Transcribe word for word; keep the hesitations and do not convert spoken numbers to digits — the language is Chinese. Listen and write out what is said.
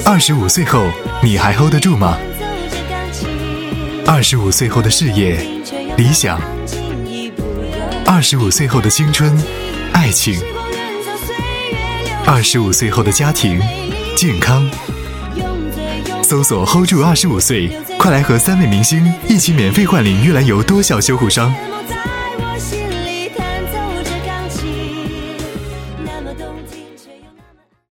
二十五岁后，你还 hold 得住吗？二十五岁后的事业、理想，二十五岁后的青春、爱情，二十五岁后的家庭、健康。搜索 hold 住二十五岁，快来和三位明星一起免费换领玉兰油多效修护霜。